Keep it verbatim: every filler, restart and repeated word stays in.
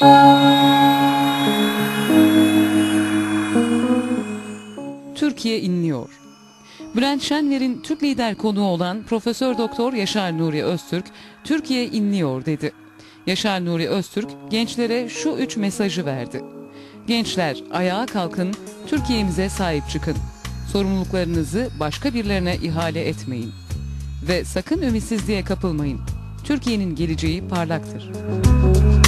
Türkiye inliyor. Bülent Şenver'in Türk lider konuğu olan Profesör Doktor Yaşar Nuri Öztürk, Türkiye inliyor dedi. Yaşar Nuri Öztürk gençlere şu üç mesajı verdi. Gençler, ayağa kalkın, Türkiye'mize sahip çıkın. Sorumluluklarınızı başka birilerine ihale etmeyin. Ve sakın ümitsizliğe kapılmayın. Türkiye'nin geleceği parlaktır.